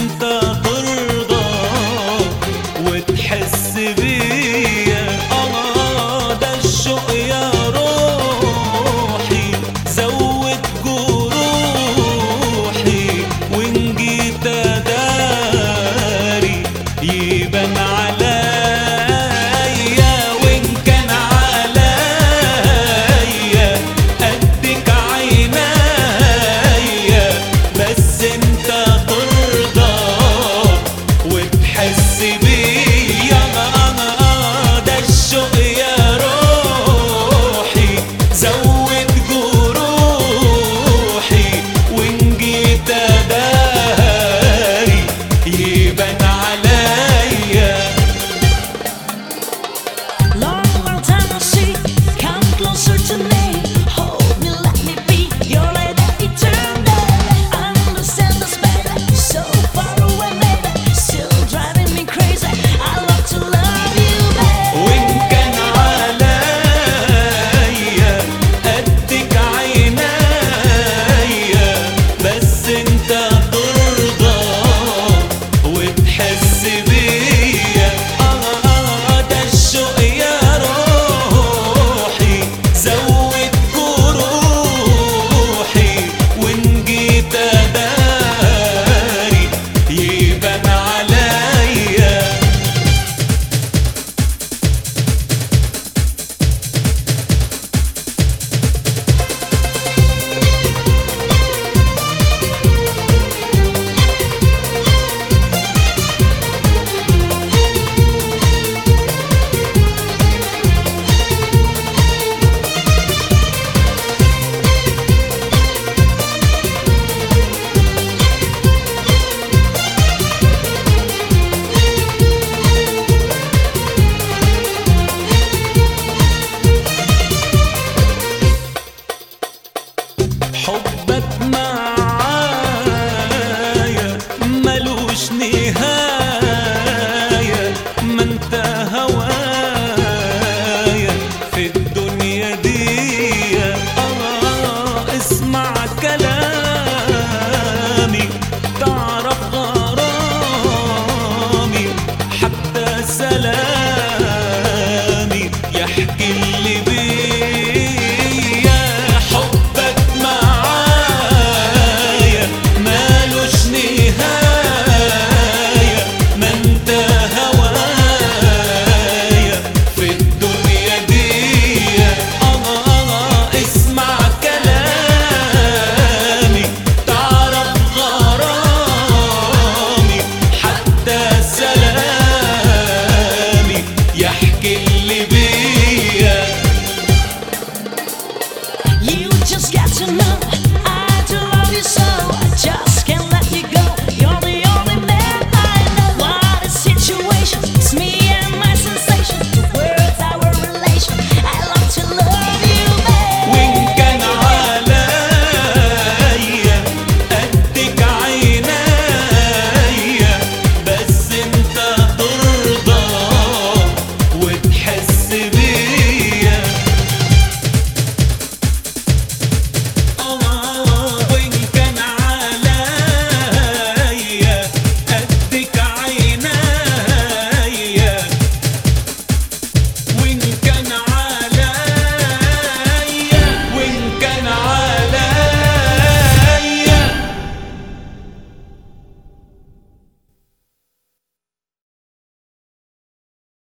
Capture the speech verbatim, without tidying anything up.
انت ترضى وتحس بيا. اه ده الشوق يا روحي زود جروحي، وان جيت اداري يبان عليا، وان كان عليا قدك عينيا، بس انت ترضى وتحس بيا. انا ده الشوق يا روحي زود جروحي، وان جيت اداري يبان عليا. Long, long time no see. Come closer to me. Hold me, let me be your lady eternal. Understand this, baby. So far away, baby. Still driving me crazy. I love to love you, baby. وإن كان عليا قدك عينيا، بس انت ترضى وتحس بيا. اه اه ده الشوق يا روحي زود جروحي، وإن جيت اداري يبان عليا. حبك معايا ملوش نهاية، ما انت هوايا في الدنيا دي. اه اسمع كلامي تعرف غرامي، حتى سلامي يحكي